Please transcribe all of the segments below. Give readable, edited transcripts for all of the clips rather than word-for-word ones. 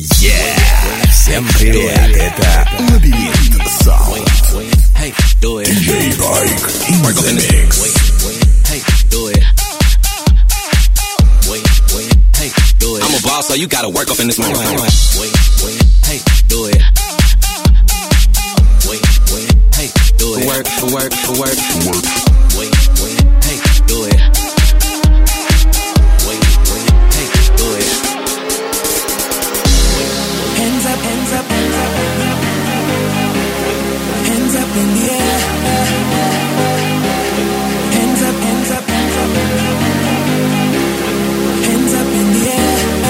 Всем привет, это Лабиринт Саунд. DJ Bike in the mix. I'm a boss, so you gotta work up in this moment. Hey, do it. Hey, do it. Work. Hey, do it. Hands up in the air. Hands up in the air.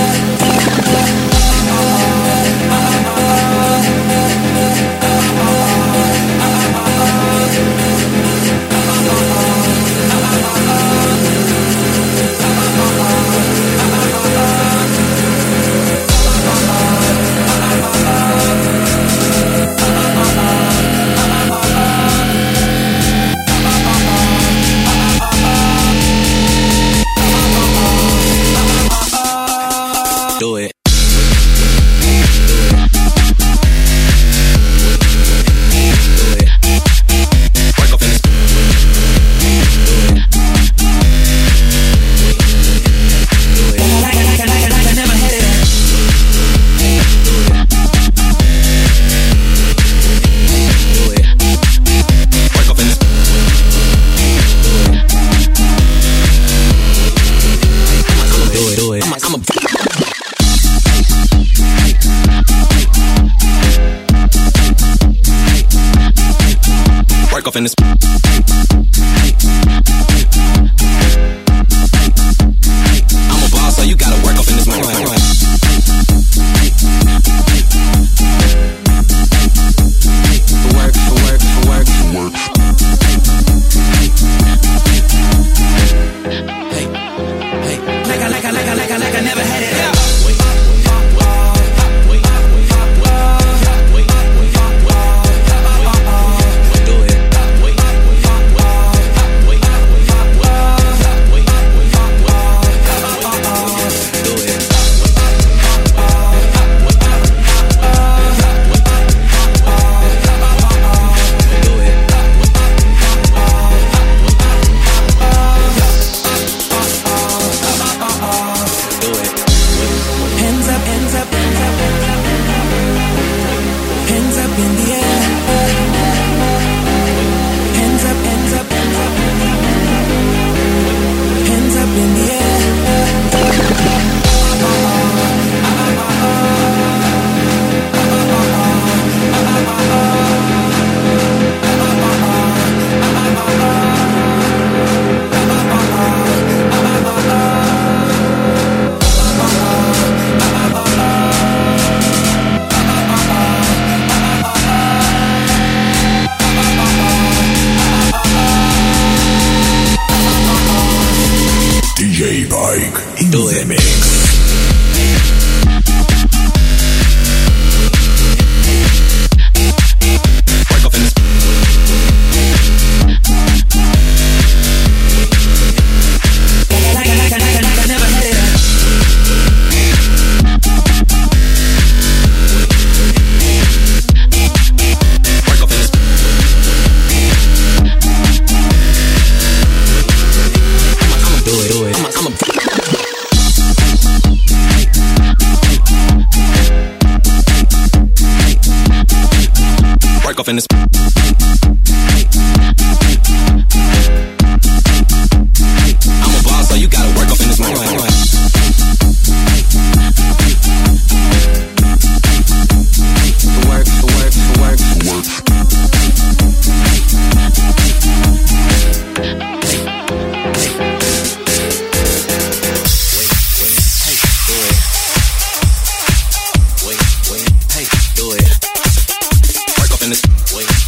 Do it. Work up in this. Like I never had it. Work up in this. Do it. I'm a work off in this. I'm a boss, so you gotta work off in this moment. Work. Hey. Like I never had it. Hands up in the air. Hands up in the air. DJ Bike in Do the it. mix. Work off in this. Like I never had it. Work off in this. Do it. I'm a work off in this. I'm a boss, so you gotta work off in this moment. Hey, do it. Work off in this.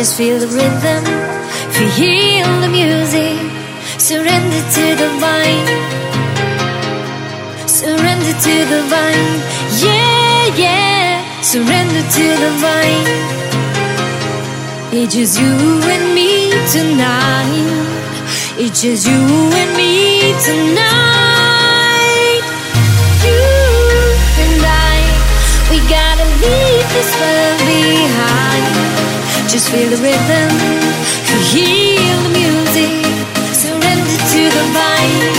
Just feel the rhythm, feel the music. Surrender to the vine, surrender to the vine. Yeah, yeah, surrender to the vine. It's just you and me tonight. It's just you and me tonight. You and I, we gotta leave this world behind. Just feel the rhythm, feel the music. Surrender to the vine.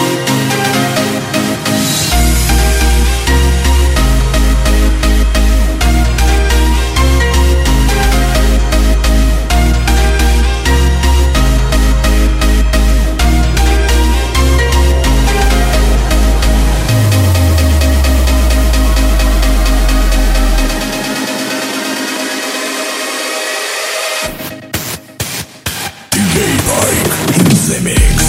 DJ Pike in the mix.